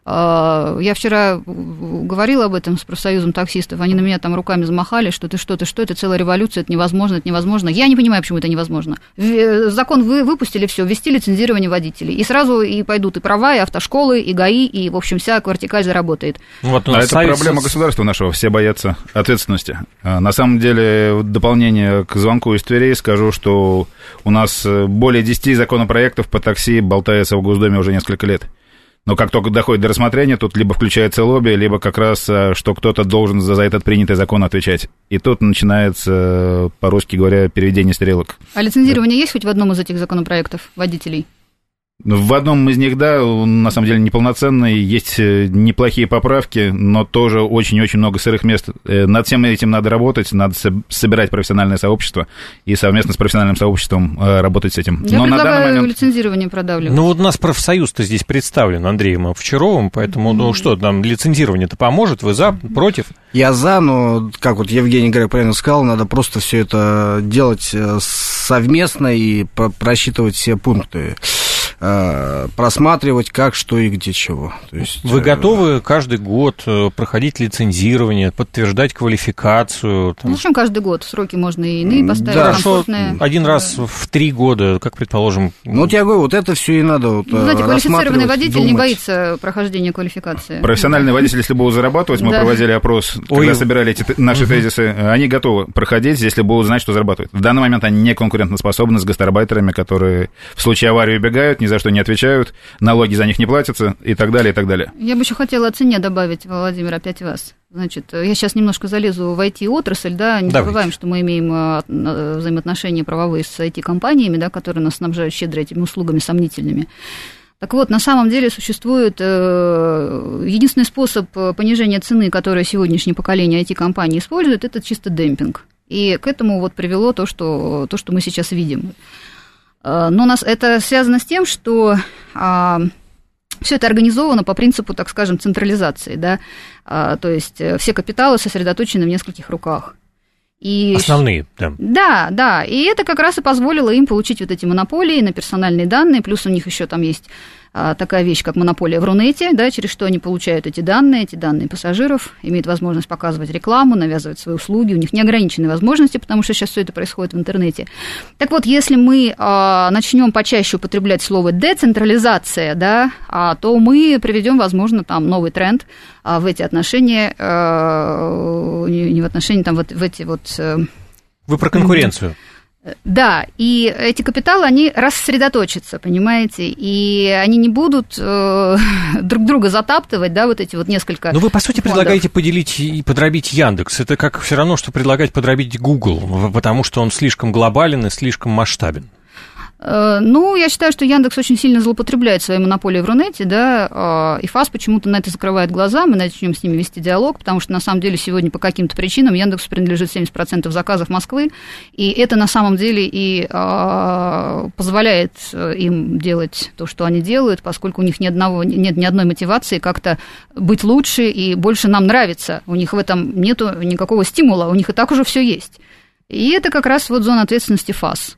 Я вчера говорила об этом с профсоюзом таксистов, они на меня там руками замахали, что ты что, ты что, это целая революция, это невозможно, это невозможно. Я не понимаю, почему это невозможно. Закон вы выпустили, все, ввести лицензирование водителей, и сразу и пойдут и права, и автошколы, и ГАИ, и, в общем, вся вертикаль заработает. Вот, ну, а это проблема государства нашего, все боятся ответственности. На самом деле, в дополнение к звонку из Твери скажу, что у нас более десяти законопроектов по такси болтается в Госдуме уже несколько лет. Но как только доходит до рассмотрения, тут либо включается лобби, либо как раз, что кто-то должен за, за этот принятый закон отвечать. И тут начинается, по-русски говоря, переведение стрелок. А лицензирование да. есть хоть в одном из этих законопроектов водителей? В одном из них, да, он на самом деле неполноценный, есть неплохие поправки, но тоже очень-очень много сырых мест. Над всем этим надо работать, надо собирать профессиональное сообщество и совместно с профессиональным сообществом работать с этим. Я но предлагаю на данный момент... лицензирование продавливать. Ну вот у нас профсоюз-то здесь представлен Андреем Овчаровым, поэтому, ну что, нам лицензирование-то поможет? Вы за, против? Я за, но, как вот Евгений Грек правильно сказал, надо просто все это делать совместно и просчитывать все пункты. Просматривать, как, что и где чего. То есть, Вы готовы каждый год проходить лицензирование, подтверждать квалификацию? Там... Ну, зачем каждый год? Сроки можно и иные поставить. Да, комфортные. Один раз в три года, как предположим. Ну, вот я говорю, вот это все и надо вот, ну, знаете, квалифицированный водитель думать. Не боится прохождения квалификации. Профессиональный водитель, если будут зарабатывать, мы да. проводили опрос, когда Ой. собирали эти наши угу. тезисы, они готовы проходить, если будут знать, что зарабатывают. В данный момент они не конкурентоспособны с гастарбайтерами, которые в случае аварии убегают, ни за что не отвечают, налоги за них не платятся и так далее, и так далее. Я бы еще хотела о цене добавить, Владимир, опять вас. Значит, я сейчас немножко залезу в ай ти-отрасль, да, не Давайте. забываем, что мы имеем взаимоотношения правовые с ай ти-компаниями, да, которые нас снабжают щедро этими услугами сомнительными. Так вот, на самом деле существует э, единственный способ понижения цены, который сегодняшнее поколение ай ти-компаний использует, это чисто демпинг. И к этому вот привело то, что, то, что мы сейчас видим. Но нас, это связано с тем, что а, все это организовано по принципу, так скажем, централизации, да, а, то есть все капиталы сосредоточены в нескольких руках. И Основные, да. Да, да, и это как раз и позволило им получить вот эти монополии на персональные данные, плюс у них еще там есть а, такая вещь, как монополия в Рунете, да, через что они получают эти данные, эти данные пассажиров, имеют возможность показывать рекламу, навязывать свои услуги, у них неограниченные возможности, потому что сейчас все это происходит в интернете. Так вот, если мы а, начнем почаще употреблять слово децентрализация, да, а, то мы приведем, возможно, там новый тренд а, в эти отношения, а, не, не в отношении, там, вот, в эти вот... Вы про конкуренцию. Да, и эти капиталы, они рассредоточатся, понимаете, и они не будут э, друг друга затаптывать, да, вот эти вот несколько... Но вы, по сути, фондов. предлагаете поделить и подробить Яндекс. Это как все равно, что предлагать подробить Google, потому что он слишком глобален и слишком масштабен. Ну, я считаю, что Яндекс очень сильно злоупотребляет своей монополией в Рунете, да, и ФАС почему-то на это закрывает глаза, мы начнем с ними вести диалог, потому что, на самом деле, сегодня по каким-то причинам Яндексу принадлежит семьдесят процентов заказов Москвы, и это, на самом деле, и а, позволяет им делать то, что они делают, поскольку у них ни одного, нет ни одной мотивации как-то быть лучше и больше нам нравится, у них в этом нету никакого стимула, у них и так уже все есть. И это как раз вот зона ответственности ФАС.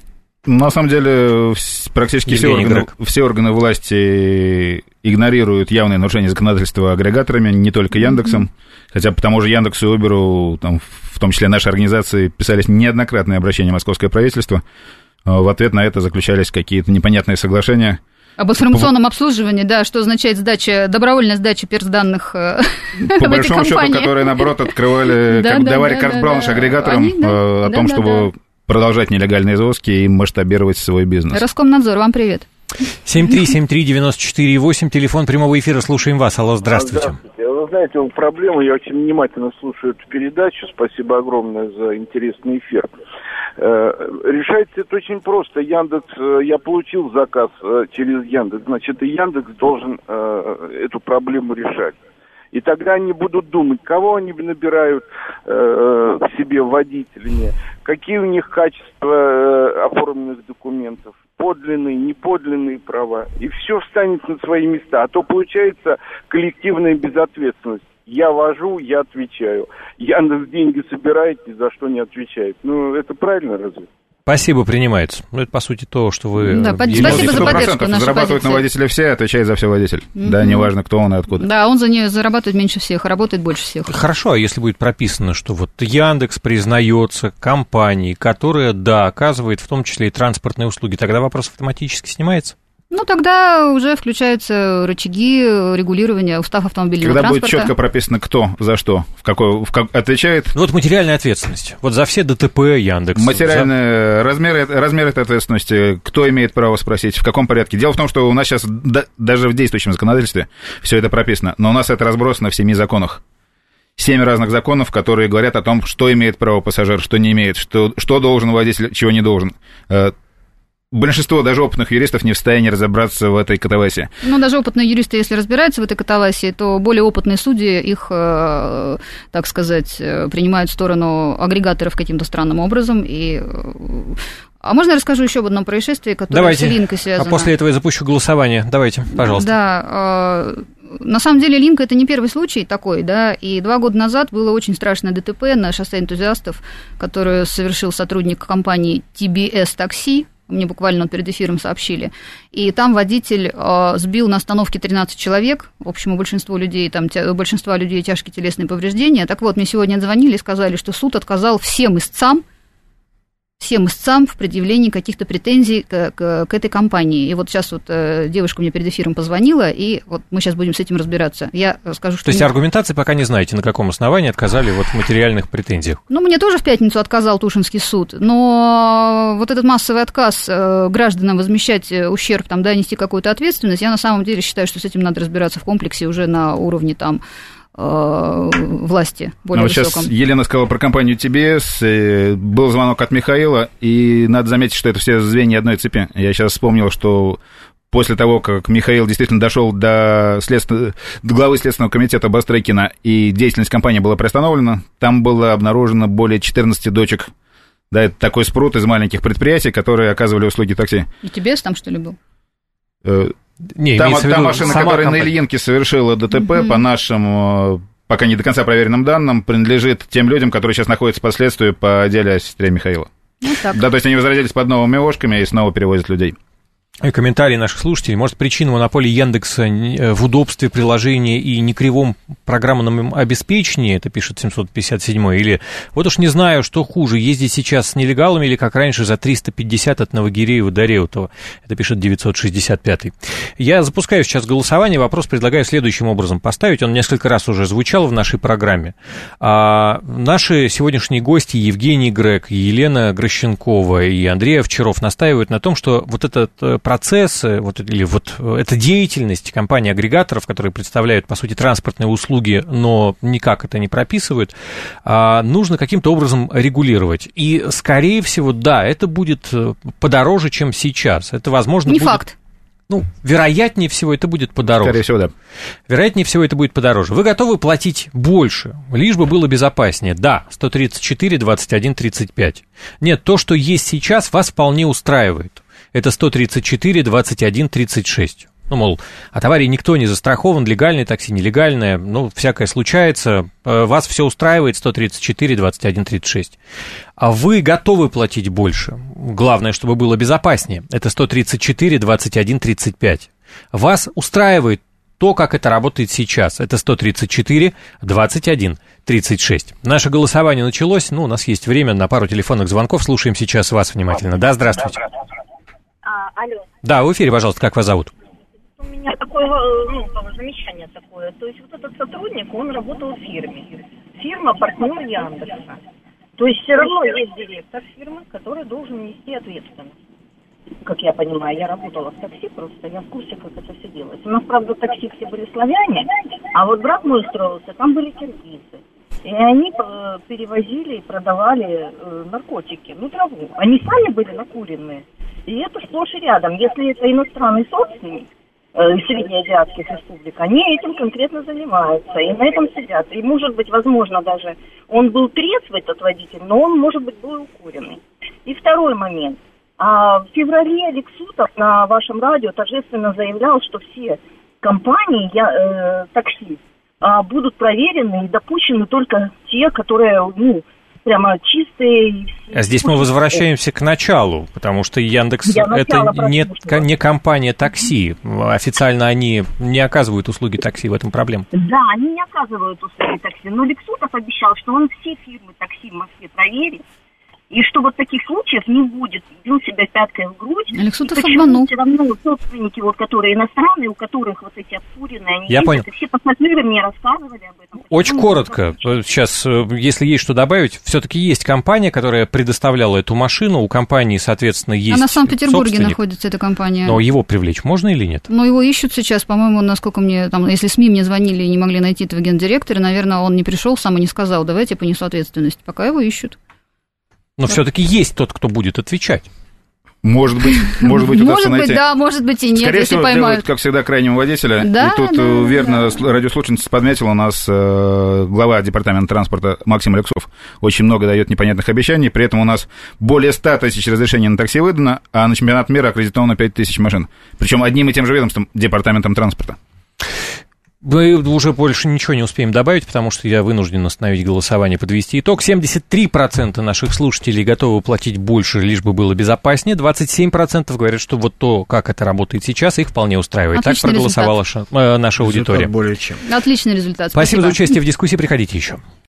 На самом деле, практически все органы, все органы власти игнорируют явные нарушения законодательства агрегаторами, не только Яндексом, mm-hmm. хотя по тому же Яндексу и Uber, там, в том числе нашей организации, писались неоднократные обращения московское правительство. В ответ на это заключались какие-то непонятные соглашения. Об информационном обслуживании, да, что означает сдача, добровольная сдача персданных в этой По большому счету, которые, наоборот, открывали, как давали карт-бланш агрегаторам о том, чтобы... продолжать нелегальные изыски и масштабировать свой бизнес. Роскомнадзор, вам привет. семь три семь три девяносто четыре восемь, телефон прямого эфира, слушаем вас. Алло, здравствуйте. Здравствуйте. Вы знаете, проблема, я очень внимательно слушаю эту передачу, спасибо огромное за интересный эфир. Решается это очень просто. Яндекс, я получил заказ через Яндекс, значит, и Яндекс должен эту проблему решать. И тогда они будут думать, кого они набирают э, к себе водителями, какие у них качества э, оформленных документов, подлинные, неподлинные права. И все встанет на свои места. А то получается коллективная безответственность. Я вожу, я отвечаю. Яндекс деньги собирает, ни за что не отвечает. Ну, это правильно разве? Спасибо, принимается. Ну, это, по сути, то, что вы... Да, спасибо за поддержку нашей зарабатывают позиции. на водителя все, отвечает за все водитель. Mm-hmm. Да, неважно, кто он и откуда. Да, он за нее зарабатывает меньше всех, а работает больше всех. Хорошо, а если будет прописано, что вот Яндекс признается компанией, которая, да, оказывает в том числе и транспортные услуги, тогда вопрос автоматически снимается? Ну, тогда уже включаются рычаги регулирования, устав автомобильного Когда транспорта. Когда будет четко прописано, кто за что, в какой, в как, отвечает. Ну, вот материальная ответственность. Вот за все ДТП Яндекс. Материальные за... размеры, размер этой ответственности, кто имеет право спросить, в каком порядке. Дело в том, что у нас сейчас, да, даже в действующем законодательстве, все это прописано, но у нас это разбросано в семи законах. Семь разных законов, которые говорят о том, что имеет право пассажир, что не имеет, что, что должен водитель, чего не должен. Большинство даже опытных юристов не в состоянии разобраться в этой катавасии. Ну, даже опытные юристы, если разбираются в этой катавасии, то более опытные судьи их, так сказать, принимают в сторону агрегаторов каким-то странным образом. И... А можно я расскажу еще об одном происшествии, которое Давайте. с Линкой связано? А после этого я запущу голосование. Давайте, пожалуйста. Да, на самом деле Линка – это не первый случай такой, да, и два года назад было очень страшное ДТП на шоссе энтузиастов, которое совершил сотрудник компании ти би эс Такси. Мне буквально перед эфиром сообщили. И там водитель э, сбил на остановке тринадцать человек. Общему большинству людей, там, тя, большинства людей тяжкие телесные повреждения. Так вот, мне сегодня отзвонили и сказали, что суд отказал всем истцам, всем истцам в предъявлении каких-то претензий к, к, к этой компании. И вот сейчас вот э, девушка мне перед эфиром позвонила, и вот мы сейчас будем с этим разбираться. Я скажу, что... То есть аргументации пока не знаете, на каком основании отказали вот в материальных претензиях? Ну, мне тоже в пятницу отказал Тушинский суд, но вот этот массовый отказ э, гражданам возмещать ущерб, там, да, нести какую-то ответственность, я на самом деле считаю, что с этим надо разбираться в комплексе уже на уровне, там, власти более ну, вот высоком. Сейчас Елена сказала про компанию ти би эс, был звонок от Михаила, и надо заметить, что это все звенья одной цепи. Я сейчас вспомнил, что после того, как Михаил действительно дошел до, следств... до главы Следственного комитета Бастрыкина, и деятельность компании была приостановлена, там было обнаружено более четырнадцати дочек. Да, это такой спрут из маленьких предприятий, которые оказывали услуги такси. И ти би эс там, что ли, был? Не, там та машина, которая компания на Ильинке совершила ДТП, угу. по нашим, пока не до конца проверенным данным, принадлежит тем людям, которые сейчас находятся под следствием по делу о сестре Михаила. Вот так. Да, то есть они возродились под новыми ложками и снова перевозят людей. И комментарии наших слушателей. Может, причина монополии Яндекса в удобстве приложения и не кривом программном обеспечении, это пишет семьсот пятьдесят седьмой, или вот уж не знаю, что хуже, ездить сейчас с нелегалами или как раньше за триста пятьдесят от Новогиреева до Реутова, это пишет девятьсот шестьдесят пятый. Я запускаю сейчас голосование, вопрос предлагаю следующим образом поставить, он несколько раз уже звучал в нашей программе. А наши сегодняшние гости Евгений Грек, Елена Грощенкова и Андрей Овчаров настаивают на том, что вот этот процесс, вот, или вот эта деятельность компаний-агрегаторов, которые представляют, по сути, транспортные услуги, но никак это не прописывают, нужно каким-то образом регулировать. И, скорее всего, да, это будет подороже, чем сейчас. Это, возможно, не будет... факт. Ну, вероятнее всего, это будет подороже. Скорее всего, да. Вероятнее всего, это будет подороже. Вы готовы платить больше, лишь бы было безопаснее? Да, сто тридцать четыре двадцать один тридцать пять. Нет, то, что есть сейчас, вас вполне устраивает. Это сто тридцать четыре двадцать один тридцать шесть. Ну, мол, от аварии никто не застрахован, легальное такси, нелегальное, ну, всякое случается, вас все устраивает, сто тридцать четыре двадцать один тридцать шесть. А вы готовы платить больше? Главное, чтобы было безопаснее. Это сто тридцать четыре двадцать один тридцать пять. Вас устраивает то, как это работает сейчас. Это сто тридцать четыре двадцать один тридцать шесть. Наше голосование началось, ну, у нас есть время на пару телефонных звонков, слушаем сейчас вас внимательно. Да, здравствуйте. А, алло. Да, в эфире, пожалуйста, как вас зовут? У меня такое, ну, замечание такое. То есть вот этот сотрудник, он работал в фирме. Фирма партнер Яндекса. То есть все равно есть директор фирмы, который должен нести ответственность. Как я понимаю, я работала в такси просто, я в курсе, как это все делается. У нас, правда, такси все были славяне, а вот брат мой устроился, там были киргизы. И они перевозили и продавали наркотики, ну, траву. Они сами были накуренные. И это сплошь и рядом. Если это иностранный собственник, среднеазиатских республик, они этим конкретно занимаются, и на этом сидят. И, может быть, возможно, даже он был трезвый, этот водитель, но он, может быть, был укуренный. И второй момент. А в феврале Алексутов на вашем радио торжественно заявлял, что все компании я, э, такси а, будут проверены и допущены только те, которые, ну, прямо чистые. А здесь мы возвращаемся к началу, потому что Яндекс Я это начало не, прослушала. не компания такси. Официально они не оказывают услуги такси, в этом проблема. Да, они не оказывают услуги такси, но Лексутов обещал, что он все фирмы такси в Москве проверит, и что вот таких случаев не будет. Бил себя пяткой в грудь. Алексутов обманул. обманул. Все равно собственники, вот, которые иностранные, у которых вот эти обкуренные, они Я ездят, понял. и все пассажиры мне рассказывали об этом. Очень Ну, коротко. Сейчас, если есть что добавить, все-таки есть компания, которая предоставляла эту машину. У компании, соответственно, есть Она в Санкт-Петербурге собственник. находится, эта компания. Но его привлечь можно или нет? Но его ищут сейчас, по-моему, насколько мне, там, если СМИ мне звонили и не могли найти этого гендиректора, наверное, он не пришел сам и не сказал, давайте я понесу ответственность. Пока его ищут. Но да. все-таки есть тот, кто будет отвечать. Может быть, может быть, удастся Может быть, найти. да, может быть и нет, Скорее если всего, поймают. сделают, как всегда, крайнего водителя. Да, и тут да, верно да. радиослушательница подметила, у нас э, глава департамента транспорта Максим Алексов очень много дает непонятных обещаний, при этом у нас более ста тысяч разрешений на такси выдано, а на чемпионат мира аккредитовано пять тысяч машин. Причем одним и тем же ведомством, департаментом транспорта. Мы уже больше ничего не успеем добавить, потому что я вынужден остановить голосование, подвести итог. семьдесят три процента наших слушателей готовы платить больше, лишь бы было безопаснее. двадцать семь процентов говорят, что вот то, как это работает сейчас, их вполне устраивает. Отличный так проголосовала ша- э, наша аудитория. Более чем. Отличный результат. Спасибо Спасибо за участие в дискуссии. Приходите еще.